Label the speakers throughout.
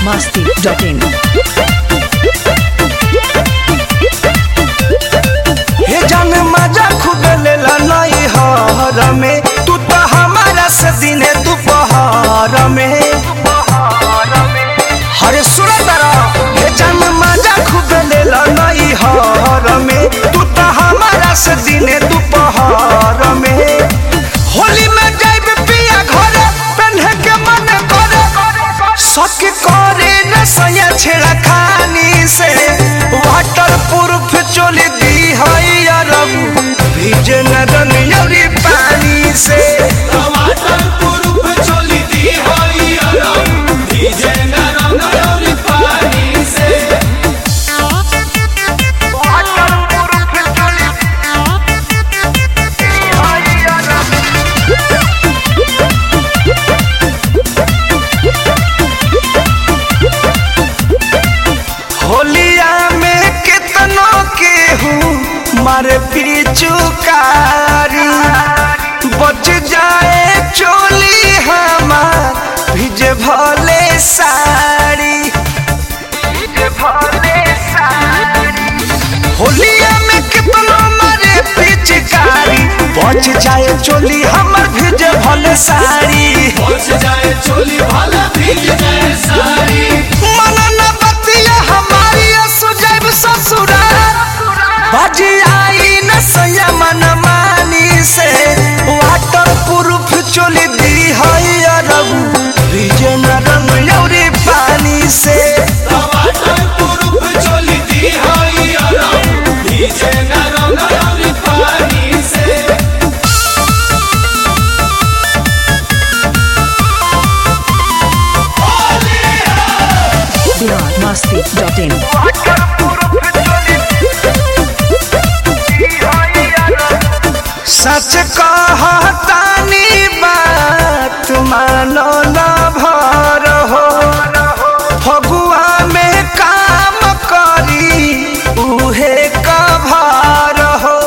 Speaker 1: masti.in
Speaker 2: हे जान मजा खूब लेला नई हर में तू तो हमारा से दिने दोपहर में हरे सुरतरा हे जान मजा खूब लेला नई हर में तू तो हमारा से दिने दोपहर में होली में जाइब पिया घर पहने के मन करे शक करे न सया छेड़ा खानी से वाटर प्रूफ चोली दी है अरब भीजे न रंग पानी से
Speaker 3: वाटर प्रूफ चोली दी है अरब भीजे न रंग पानी से
Speaker 2: वाटर प्रूफ चोली दी है अरब होलिया में कितनों के हूँ मारे पिचुकारी बच जाए चोली हमार भिजे भले साड़ी होलिया में कितनों मारे पिचकारी बच जाए चोली हमार भिजे भले साड़ी
Speaker 3: पहुंच जाए चोली भला भीग जाए सारी
Speaker 2: मनना बतिया हमारी सुजैब ससुराल बाजी आई न सया मन मानी से वाटर प्रूफ चोली दी है अरब भीजे न रंग यौरी पानी से
Speaker 3: वाटर प्रूफ चोली दी है अरब भीजे न रंग पानी से
Speaker 1: Bihar masti.in
Speaker 2: सच कहतानी बात मानो न भर हो फगुआ में काम करी उहे कभार हो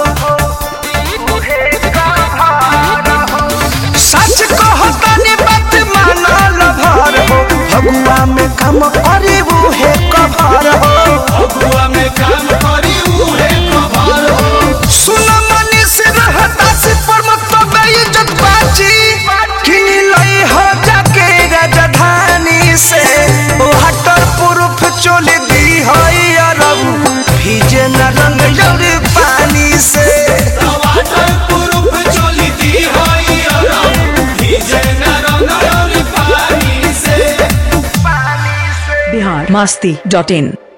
Speaker 2: सच कहतानी बात मानो न भर हो फगुआ में काम करी उहे कभार हो
Speaker 3: अगुआ में काम करी उहे कभार हो
Speaker 2: सुनो मनीष रहता से पर मतलब इज्जत बाची किनी लई हो जाके राजधानी से वाटर प्रूफ चोली दी है अरब भीजे न रंग यौरी पानी से
Speaker 3: वाटर प्रूफ चोली दी है अरब भीजे न रंग पानी से
Speaker 1: Bihar masti.in